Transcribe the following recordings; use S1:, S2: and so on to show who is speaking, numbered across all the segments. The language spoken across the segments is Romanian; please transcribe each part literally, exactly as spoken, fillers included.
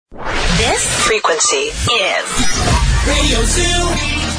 S1: This frequency is Radio Zoo.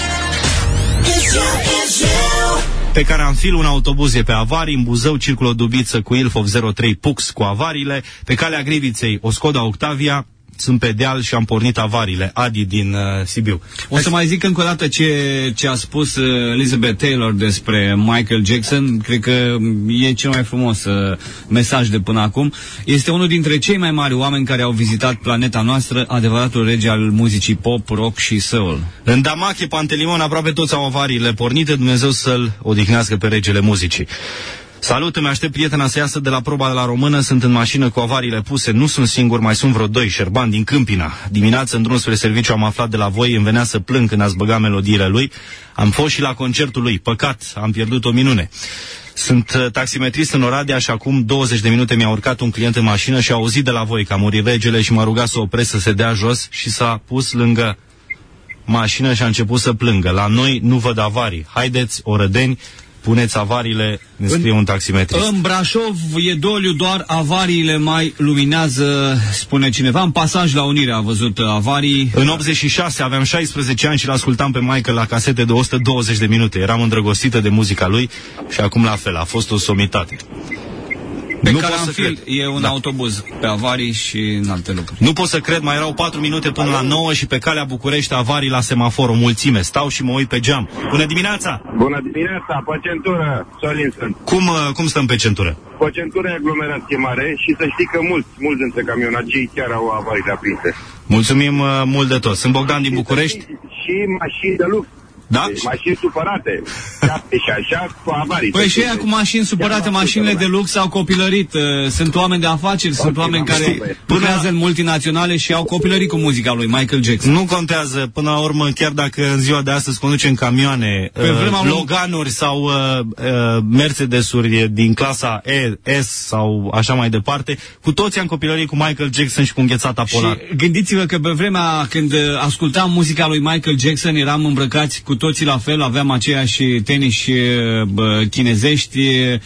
S1: Is you, is you.
S2: Pe Caranfil un autobuz e pe avarii, în Buzău circulă o dubiță cu Ilfov zero trei Pux cu avariile, pe calea Griviței o Skoda Octavia, sunt pe deal și am pornit avariile. Adi din uh, Sibiu.
S3: O să mai zic încă o dată ce, ce a spus uh, Elizabeth Taylor despre Michael Jackson. Cred că e cel mai frumos uh, mesaj de până acum. Este unul dintre cei mai mari oameni care au vizitat planeta noastră, adevăratul rege al muzicii pop, rock și soul.
S2: În Damache, Pantelimon, aproape toți au avariile pornite. Dumnezeu să-l odihnească pe regele muzicii. Salut, îmi aștept prietena să iasă de la proba de la română, sunt în mașină cu avariile puse, nu sunt singur, mai sunt vreo doi, Șerban din Câmpina. Dimineața, în drum spre serviciu, am aflat de la voi, îmi venea să plâng când ați băgat melodiile lui. Am fost și la concertul lui, păcat, am pierdut o minune. Sunt taximetrist în Oradea și acum douăzeci de minute mi-a urcat un client în mașină și a auzit de la voi că a murit regele și m-a rugat să opresc, să se dea jos și s-a pus lângă mașină și a început să plângă. La noi nu văd avarii. Haideți, orădeni, puneți avariile, ne scrie un taximetrist.
S3: În Brașov e doliu, doar avariile mai luminează, spune cineva. În pasaj la Unire a văzut avarii.
S2: În optzeci și șase aveam șaisprezece ani și l-ascultam pe Michael la casete de o sută douăzeci de minute. Eram îndrăgostită de muzica lui și acum la fel, a fost o somitate.
S3: Pe Caranfil e un
S2: da.
S3: autobuz pe avarii și în alte lucruri.
S2: Nu pot să cred, mai erau patru minute până la nouă și pe calea București avarii la semafor, o mulțime. Stau și mă uit pe geam. Bună dimineața!
S4: Bună dimineața, pe centură, Sorin sunt.
S2: Cum, cum stăm pe centură?
S4: Pe centură e aglomerație mare și să știi că mulți, mulți dintre camionagii chiar au avarii aprinse.
S2: Mulțumim uh, mult de tot. Sunt Bogdan din București.
S4: Și mașini de lux.
S2: Da?
S4: Deci, mașini supărate, șapte și așa, cu avarii.
S3: Păi și aia cu mașini supărate, mașinile de lux au copilărit. Sunt oameni de afaceri, sunt oameni care lucrează în multinaționale și au copilărit cu muzica lui Michael Jackson.
S2: Nu contează, până la urmă, chiar dacă în ziua de astăzi conducem camioane, uh, Loganuri sau uh, uh, Mercedes-uri din clasa E, S sau așa mai departe, cu toții am copilărit cu Michael Jackson și cu înghețata polară.
S3: Și gândiți-vă că pe vremea când ascultam muzica lui Michael Jackson eram îmbrăcați cu toții la fel, aveam aceiași teniși chinezești,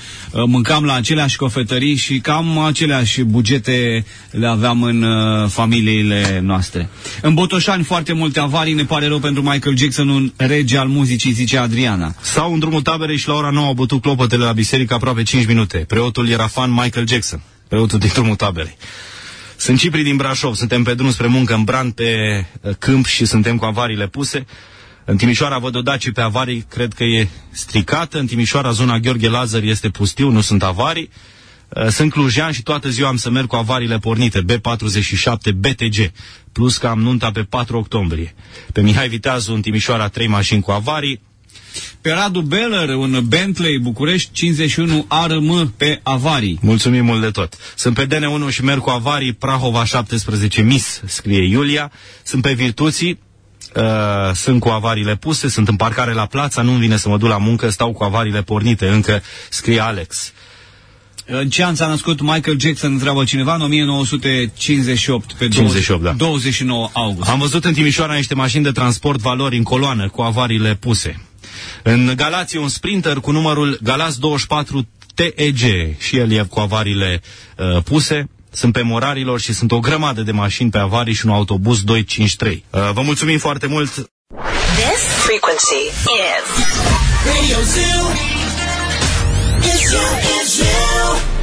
S3: mâncam la aceleași cofetării și cam aceleași bugete le aveam în familiile noastre. În Botoșani foarte multe avarii, ne pare rău pentru Michael Jackson, un rege al muzicii, zice Adriana.
S2: Sau în drumul taberei și la ora nouă au bătut clopotele la biserică aproape cinci minute. Preotul era fan Michael Jackson, preotul din drumul taberei. Sunt Cipri din Brașov, suntem pe drum spre muncă în Bran, pe câmp și suntem cu avariile puse. În Timișoara văd o Daci pe avarii, cred că e stricată. În Timișoara, zona Gheorghe Lazar, este pustiu, nu sunt avarii. Sunt clujean și toată ziua am să merg cu avariile pornite, B patruzeci și șapte B T G, plus că am nunta pe patru octombrie. Pe Mihai Viteazu, în Timișoara, trei mașini cu avarii.
S3: Pe Radu Beller, un Bentley București cincizeci și unu A R M pe avarii.
S2: Mulțumim mult de tot. Sunt pe D N unu și merg cu avarii, Prahova șaptesprezece Mis, scrie Iulia. Sunt pe Virtuții. Uh, sunt cu avariile puse, sunt în parcare la Plața, nu-mi vine să mă duc la muncă, stau cu avariile pornite, încă scrie Alex.
S3: În ce an s-a născut Michael Jackson, întreabă cineva, în o mie nouă sute cincizeci și opt, pe
S2: cincizeci și opt, da.
S3: douăzeci și nouă august.
S2: Am văzut în Timișoara niște mașini de transport valori în coloană, cu avariile puse. În Galați un Sprinter cu numărul Galați douăzeci și patru T E G, și el e cu avariile uh, puse. Sunt pe Morarilor și sunt o grămadă de mașini pe avarii și un autobuz doi cinci trei. Uh, vă mulțumim foarte mult!
S1: This frequency is Radio Zoo. Is you, is you.